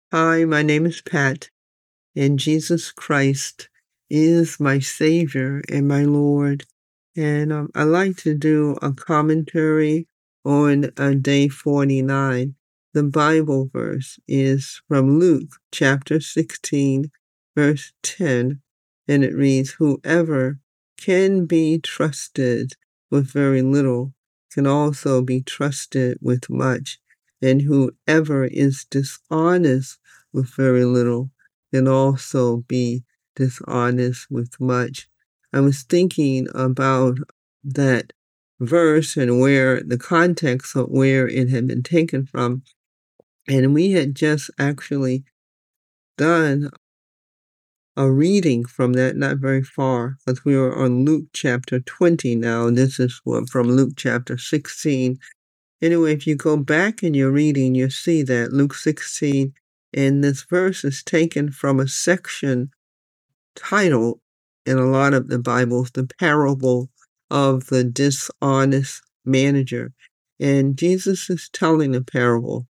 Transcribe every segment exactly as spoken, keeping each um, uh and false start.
Hi, my name is Pat, and Jesus Christ is my Savior and my Lord. And um, I like to do a commentary on uh, day forty-nine. The Bible verse is from Luke chapter sixteen, verse ten, and it reads, "Whoever can be trusted with very little can also be trusted with much, and whoever is dishonest with very little can also be dishonest with much." I was thinking about that verse and where the context of where it had been taken from. And we had just actually done a reading from that not very far, because we were on Luke chapter twenty now. This is from Luke chapter sixteen. Anyway, if you go back in your reading, you'll see that Luke sixteen, and this verse is taken from a section titled in a lot of the Bibles, the parable of the dishonest manager. And Jesus is telling a parable.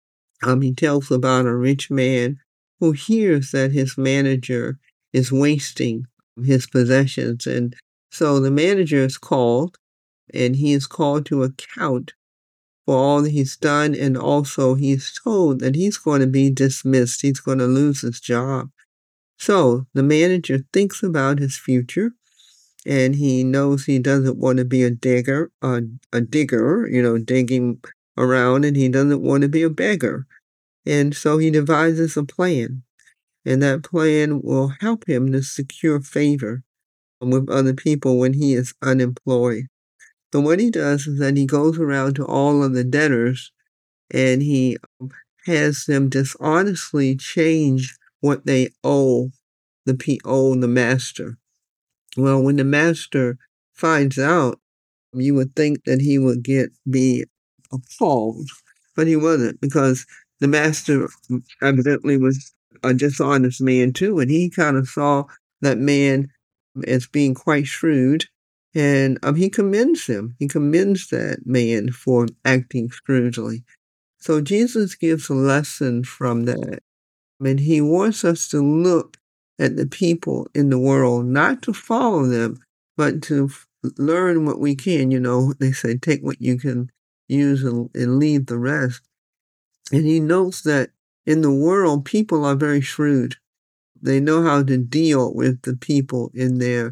Um, he tells about a rich man who hears that his manager is wasting his possessions. And so the manager is called, and he is called to account for all that he's done. And also he's told that he's going to be dismissed. He's going to lose his job. So the manager thinks about his future, and he knows he doesn't want to be a digger, a, a digger, you know, digging around, and he doesn't want to be a beggar. And so he devises a plan, and that plan will help him to secure favor with other people when he is unemployed. So what he does is that he goes around to all of the debtors, and he has them dishonestly change what they owe the P O, the master. Well, when the master finds out, you would think that he would get be appalled, but he wasn't, because the master evidently was a dishonest man too, and he kind of saw that man as being quite shrewd, and um, he commends him. He commends that man for acting shrewdly. So Jesus gives a lesson from that. And he wants us to look at the people in the world, not to follow them, but to f- learn what we can. You know, they say, take what you can use and, and leave the rest. And he notes that in the world, people are very shrewd. They know how to deal with the people in their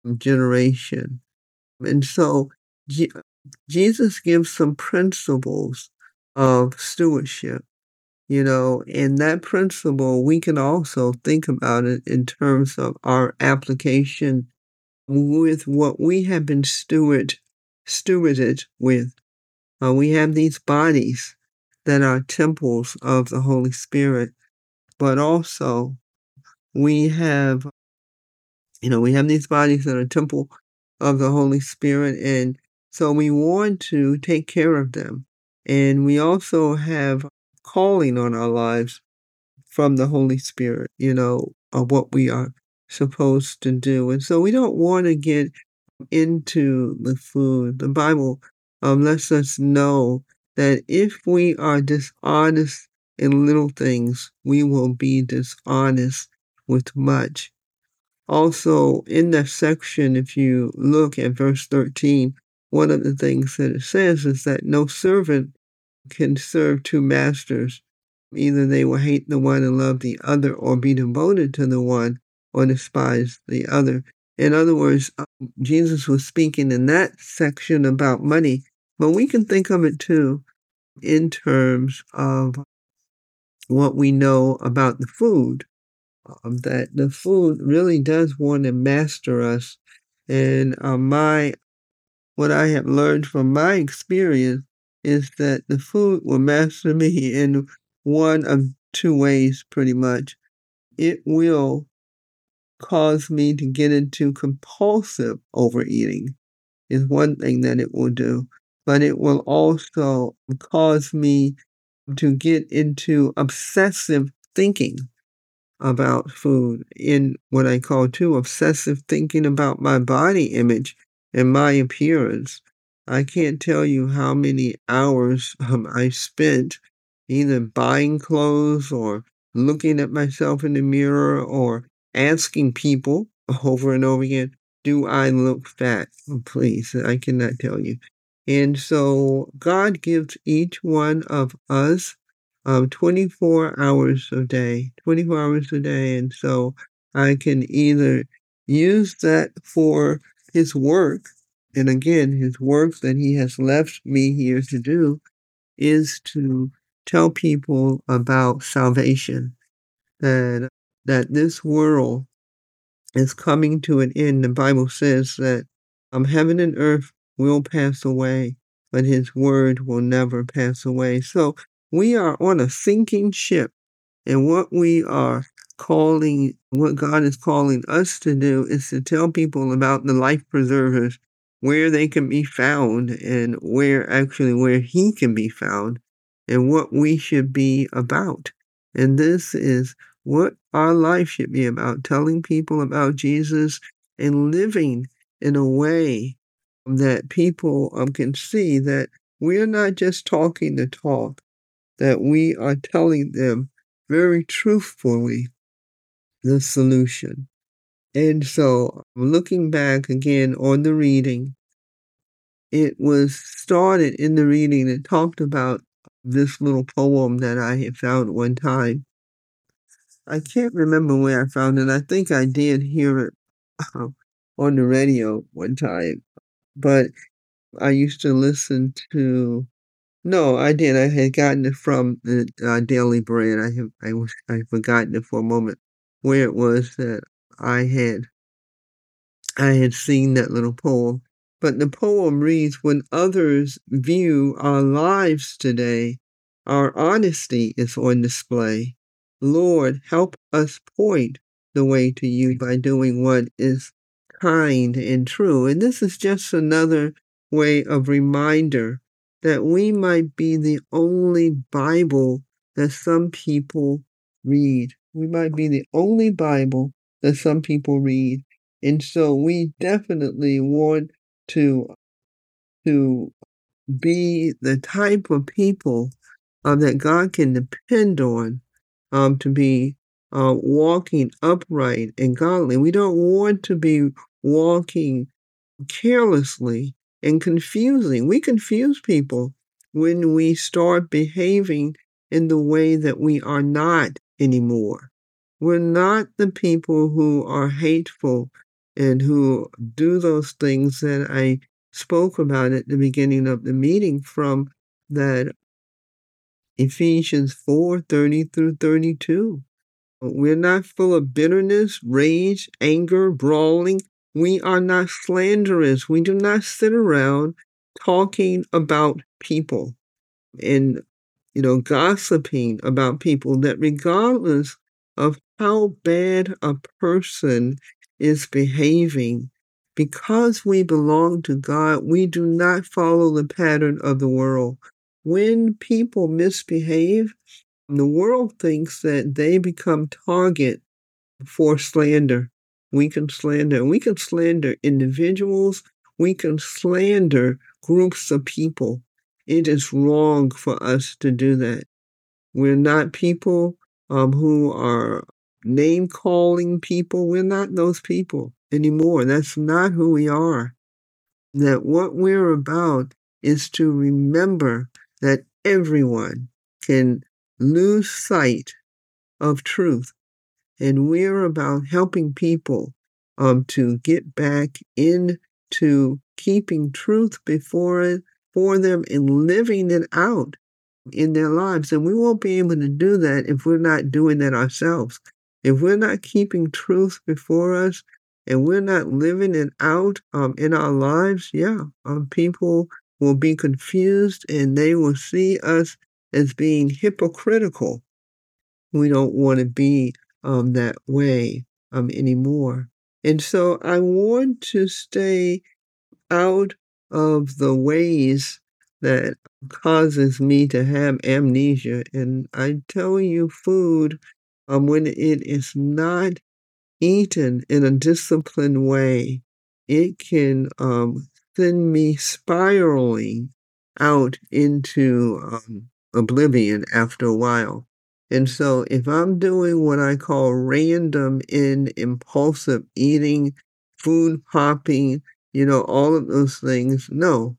generation. And so Je- Jesus gives some principles of stewardship. You know, and that principle, we can also think about it in terms of our application with what we have been steward, stewarded with. Uh, we have these bodies that are temples of the Holy Spirit, but also we have, you know, we have these bodies that are temple of the Holy Spirit, and so we want to take care of them. And we also have calling on our lives from the Holy Spirit, you know, of what we are supposed to do. And so we don't want to get into the food. The Bible um, lets us know that if we are dishonest in little things, we will be dishonest with much. Also, in that section, if you look at verse thirteen, one of the things that it says is that no servant can serve two masters. Either they will hate the one and love the other, or be devoted to the one or despise the other. In other words, um, Jesus was speaking in that section about money, but we can think of it too in terms of what we know about the food, um, that the food really does want to master us. And uh, my what I have learned from my experience is that the food will master me in one of two ways, pretty much. It will cause me to get into compulsive overeating, is one thing that it will do, but it will also cause me to get into obsessive thinking about food, in what I call too obsessive thinking about my body image and my appearance. I can't tell you how many hours um, I spent either buying clothes or looking at myself in the mirror or asking people over and over again, do I look fat? Oh, please, I cannot tell you. And so God gives each one of us um, twenty-four hours a day, twenty-four hours a day. And so I can either use that for His work, and again, His work that He has left me here to do is to tell people about salvation, that that this world is coming to an end. The Bible says that um, heaven and earth will pass away, but His word will never pass away. So we are on a sinking ship, and what we are calling, what God is calling us to do is to tell people about the life preservers, where they can be found, and where actually where He can be found, and what we should be about. And this is what our life should be about, telling people about Jesus and living in a way that people um, can see that we're not just talking the talk, that we are telling them very truthfully the solution. And so, looking back again on the reading, it was started in the reading that talked about this little poem that I had found one time. I can't remember where I found it. I think I did hear it uh, on the radio one time, but I used to listen to. No, I did. I had gotten it from the uh, Daily Bread. I have. I was. I had forgotten it for a moment where it was that I had. I had seen that little poem, but the poem reads, "When others view our lives today, our honesty is on display. Lord, help us point the way to you by doing what is kind and true." And this is just another way of reminder that we might be the only Bible that some people read. We might be the only Bible that some people read. And so we definitely want to to be the type of people um, that God can depend on um, to be uh, walking upright and godly. We don't want to be walking carelessly and confusing. We confuse people when we start behaving in the way that we are not anymore. We're not the people who are hateful and who do those things that I spoke about at the beginning of the meeting from that Ephesians four thirty through thirty-two. We're not full of bitterness, rage, anger, brawling. We are not slanderous. We do not sit around talking about people and, you know, gossiping about people, that regardless of how bad a person is behaving, because we belong to God, we do not follow the pattern of the world. When people misbehave, the world thinks that they become target for slander. We can slander. We can slander individuals. We can slander groups of people. It is wrong for us to do that. We're not people um, who are name calling people. We're not those people anymore. That's not who we are. That what we're about is to remember that everyone can lose sight of truth. And we're about helping people um, to get back into keeping truth before it, for them and living it out in their lives. And we won't be able to do that if we're not doing that ourselves. If we're not keeping truth before us and we're not living it out um, in our lives, yeah, um, people will be confused and they will see us as being hypocritical. We don't want to be um, that way um, anymore. And so I want to stay out of the ways that causes me to have amnesia. And I tell you, food, um, when it is not eaten in a disciplined way, it can um, send me spiraling out into um, oblivion after a while. And so if I'm doing what I call random and impulsive eating, food hopping, you know, all of those things, no.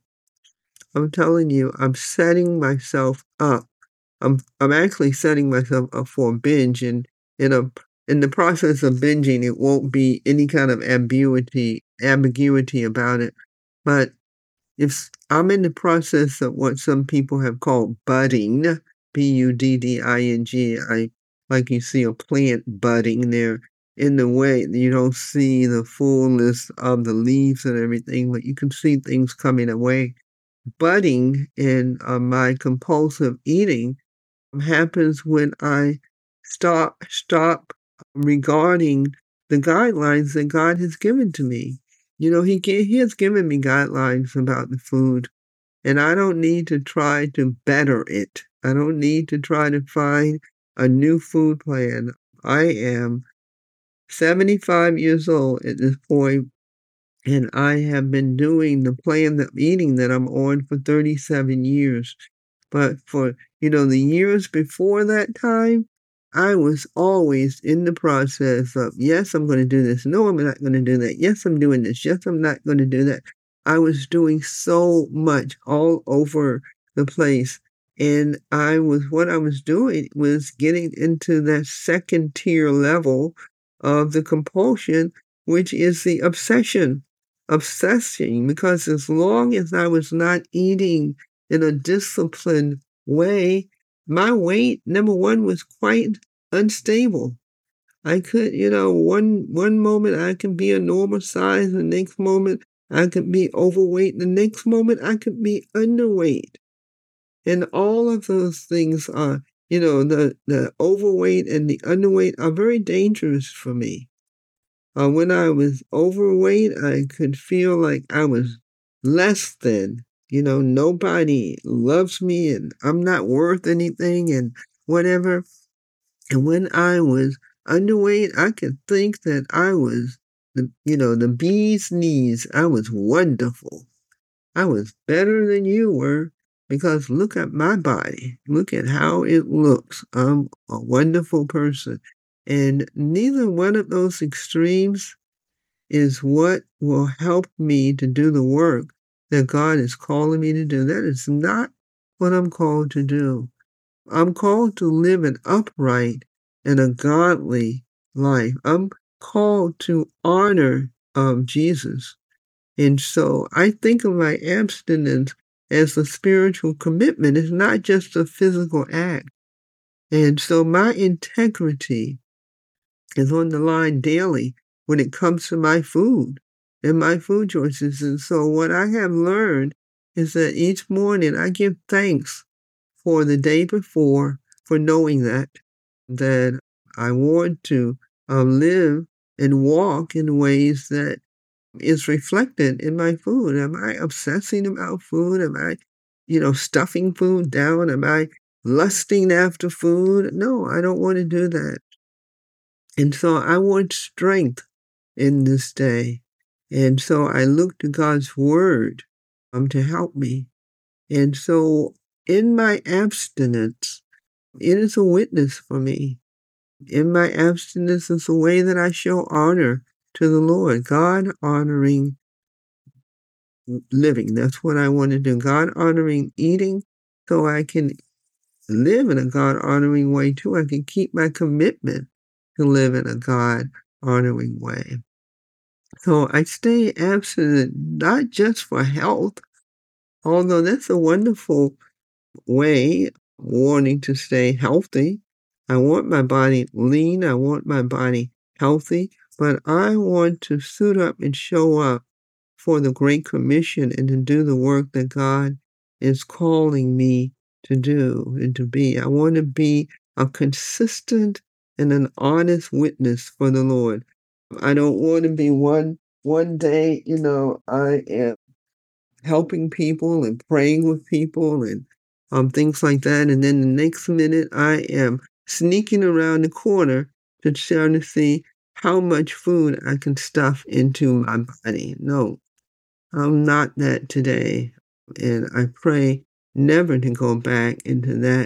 I'm telling you, I'm setting myself up. I'm I'm actually setting myself up for a binge, and in a in the process of binging, it won't be any kind of ambiguity ambiguity about it. But if I'm in the process of what some people have called budding, B U D D I N G, I like you see a plant budding there in the way you don't see the fullness of the leaves and everything, but you can see things coming away. Budding in uh, my compulsive eating happens when I stop stop regarding the guidelines that God has given to me. You know, he he has given me guidelines about the food, and I don't need to try to better it. I don't need to try to find a new food plan. I am seventy-five years old at this point, and I have been doing the plan of eating that I'm on for thirty-seven years. But for, you know, the years before that time, I was always in the process of, yes, I'm going to do this. No, I'm not going to do that. Yes, I'm doing this. Yes, I'm not going to do that. I was doing so much all over the place. And I was, what I was doing was getting into that second tier level of the compulsion, which is the obsession. Obsessing, because as long as I was not eating in a disciplined way, my weight, number one, was quite unstable. I could, you know, one one moment I can be a normal size, the next moment I could be overweight, the next moment I could be underweight. And all of those things are, you know, the, the overweight and the underweight are very dangerous for me. Uh, when I was overweight, I could feel like I was less than. You know, nobody loves me and I'm not worth anything and whatever. And when I was underweight, I could think that I was, the, you know, the bee's knees. I was wonderful. I was better than you were because look at my body. Look at how it looks. I'm a wonderful person. And neither one of those extremes is what will help me to do the work that God is calling me to do. That is not what I'm called to do. I'm called to live an upright and a godly life. I'm called to honor um, Jesus. And so I think of my abstinence as a spiritual commitment. It's not just a physical act. And so my integrity is on the line daily when it comes to my food and my food choices. And so what I have learned is that each morning I give thanks for the day before, for knowing that, that I want to uh, live and walk in ways that is reflected in my food. Am I obsessing about food? Am I, you know, stuffing food down? Am I lusting after food? No, I don't want to do that. And so I want strength in this day. And so I look to God's word um, to help me. And so in my abstinence, it is a witness for me. In my abstinence is a way that I show honor to the Lord, God honoring living. That's what I want to do. God honoring eating so I can live in a God honoring way too. I can keep my commitment to live in a God honoring way. So I stay abstinent not just for health, although that's a wonderful way, wanting to stay healthy. I want my body lean. I want my body healthy, but I want to suit up and show up for the Great Commission and to do the work that God is calling me to do and to be. I want to be a consistent and an honest witness for the Lord. I don't want to be one one day, you know, I am helping people and praying with people and um, things like that. And then the next minute, I am sneaking around the corner to try to see how much food I can stuff into my body. No, I'm not that today. And I pray never to go back into that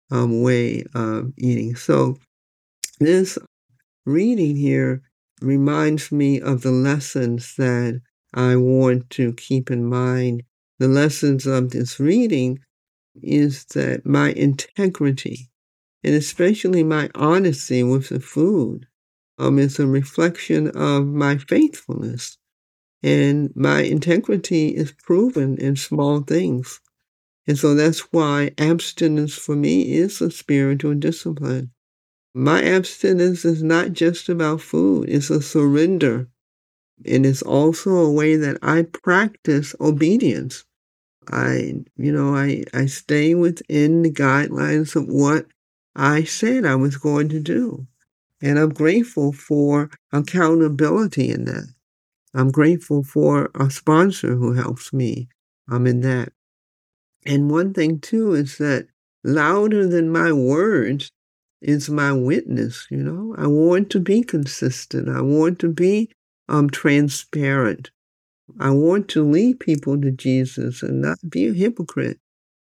um, way of eating. So this reading here reminds me of the lessons that I want to keep in mind. The lessons of this reading is that my integrity, and especially my honesty with the food, um, is a reflection of my faithfulness. And my integrity is proven in small things. And so that's why abstinence for me is a spiritual discipline. My abstinence is not just about food, it's a surrender. And it's also a way that I practice obedience. I, you know, I, I stay within the guidelines of what I said I was going to do. And I'm grateful for accountability in that. I'm grateful for a sponsor who helps me um, in that. And one thing, too, is that louder than my words is my witness, you know. I want to be consistent. I want to be um, transparent. I want to lead people to Jesus and not be a hypocrite.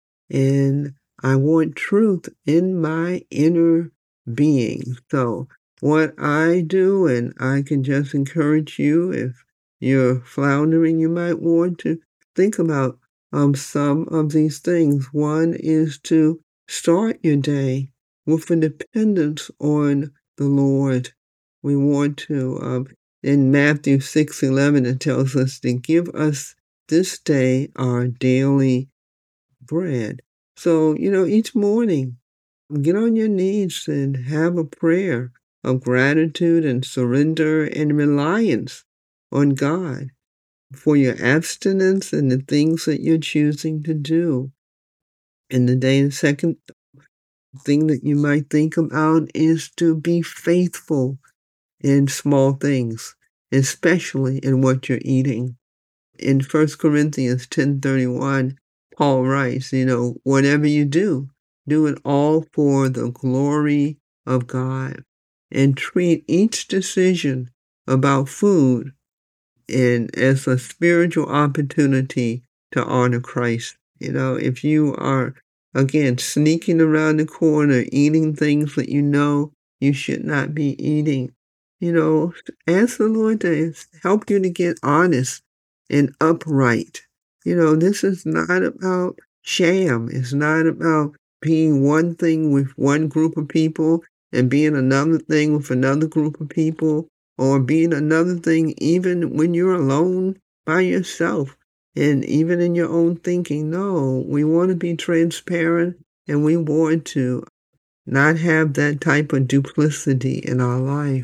And I want truth in my inner being. So what I do, and I can just encourage you, if you're floundering, you might want to think about um, some of these things. One is to start your day with a dependence on the Lord. We want to, um, in Matthew six eleven, it tells us to give us this day our daily bread. So, you know, each morning, get on your knees and have a prayer of gratitude and surrender and reliance on God for your abstinence and the things that you're choosing to do. And the day, the second thing that you might think about is to be faithful in small things, especially in what you're eating. In First Corinthians ten thirty-one, Paul writes, you know, whatever you do, do it all for the glory of God, and treat each decision about food and as a spiritual opportunity to honor Christ. You know, if you are, again, sneaking around the corner, eating things that you know you should not be eating, you know, ask the Lord to help you to get honest and upright. You know, this is not about sham. It's not about being one thing with one group of people and being another thing with another group of people, or being another thing even when you're alone by yourself and even in your own thinking. No, we want to be transparent, and we want to not have that type of duplicity in our life.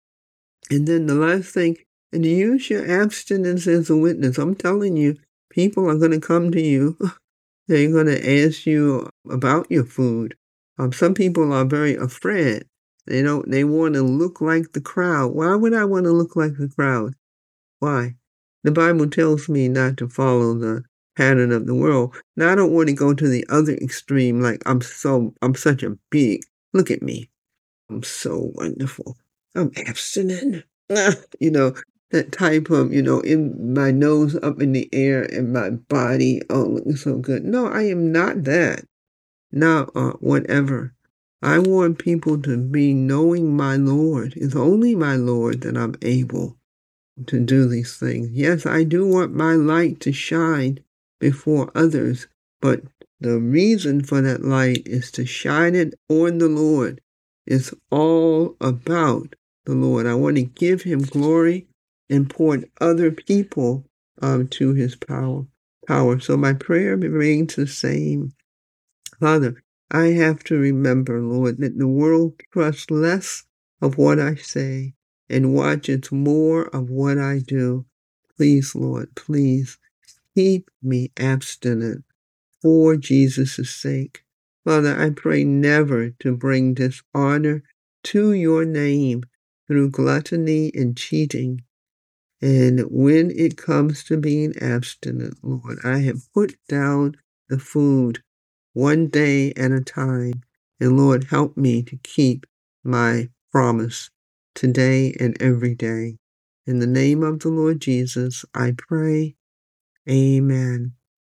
And then the last thing, and use your abstinence as a witness. I'm telling you, people are going to come to you. They're going to ask you about your food. Um, some people are very afraid. They don't. They want to look like the crowd. Why would I want to look like the crowd? Why? The Bible tells me not to follow the pattern of the world. Now I don't want to go to the other extreme. Like I'm so. I'm such a big. Look at me. I'm so wonderful. I'm abstinent. You know, that type of, you know, in my nose up in the air and my body, oh, looking so good. No, I am not that. No, uh, whatever. I want people to be knowing my Lord. It's only my Lord that I'm able to do these things. Yes, I do want my light to shine before others, but the reason for that light is to shine it on the Lord. It's all about the Lord. I want to give him glory and point other people um, to his power. Power. So my prayer remains the same. Father, I have to remember, Lord, that the world trusts less of what I say and watches more of what I do. Please, Lord, please keep me abstinent for Jesus' sake. Father, I pray never to bring dishonor to your name through gluttony and cheating. And when it comes to being abstinent, Lord, I have put down the food one day at a time. And Lord, help me to keep my promise today and every day. In the name of the Lord Jesus, I pray. Amen.